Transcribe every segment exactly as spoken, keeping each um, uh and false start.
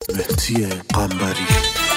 مهدی قنبری.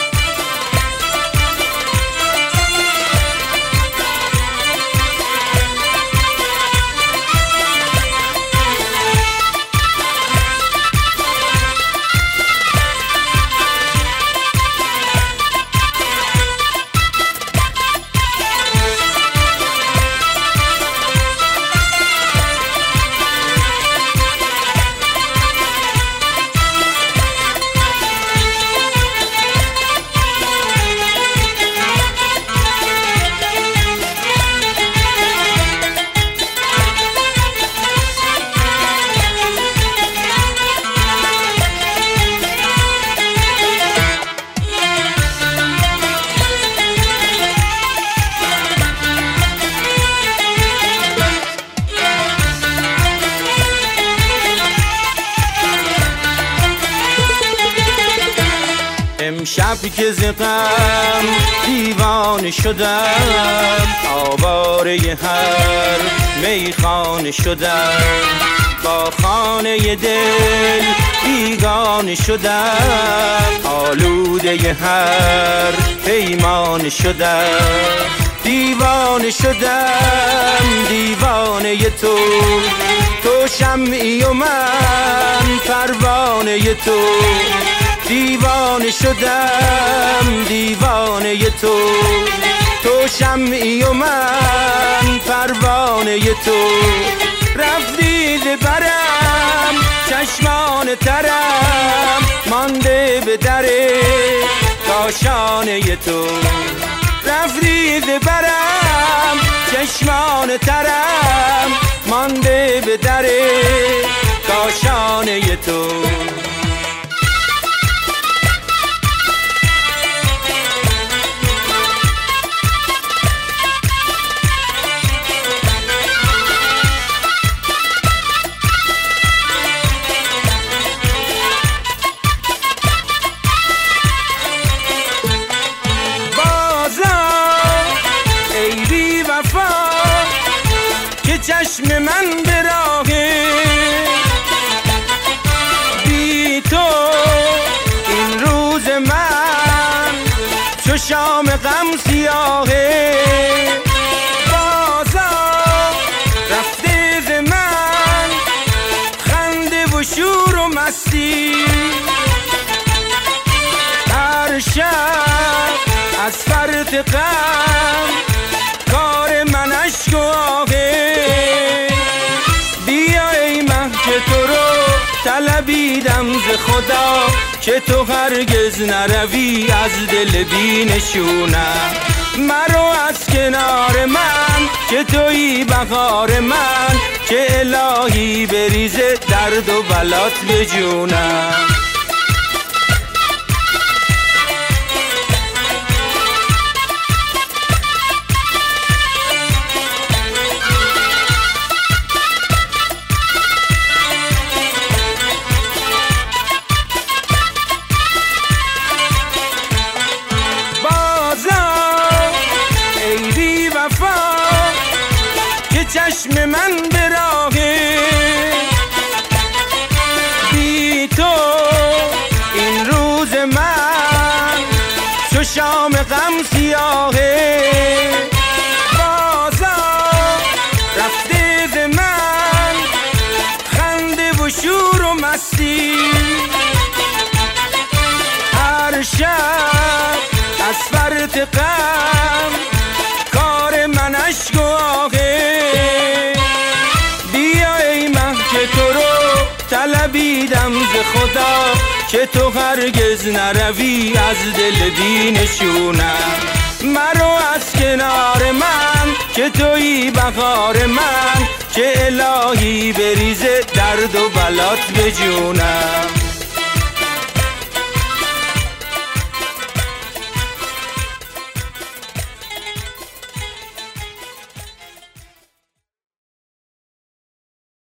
امشب که ز غم دیوانه شدم، آواره هر میخانه شدم، با خانه دل بیگانه شدم، آلوده هر پیمانه شدم، دیوانه شدم دیوانه تو، تو شمعی و من پروانه تو، دیوانه شدم دیوانه تو، تو شمعی و من پروانه تو، رفتی ز برم چشمان ترم، مانده به در کاشانه تو، رفتی ز برم چشمان ترم، مانده به در کاشانه تو. چشم من به راه بی تو، این روز من چو شام غم سیاهه، بازا رفته ز من خنده و شور و مستی، هر شب از فرط غم کار من اشک و آهه، که تو رو طلبیدم ز خدا، که تو هرگز نروی از دل بی نشونم، مرو از کنار من که تویی بهار من، که الهی بریزه درد و بلات به جونم. چشم من به راه بی تو، این روز من چو شام غم سیاهه، بازا رفته ز من خنده و شور و مستی، هر شب از فرط غم کار من اشک و آهه، طلبیدم ز خدا که تو هرگز نروی از دل بی نشونم، مرو از کنار من که تویی بهار من، که الهی بریزه درد و بلات به جونم.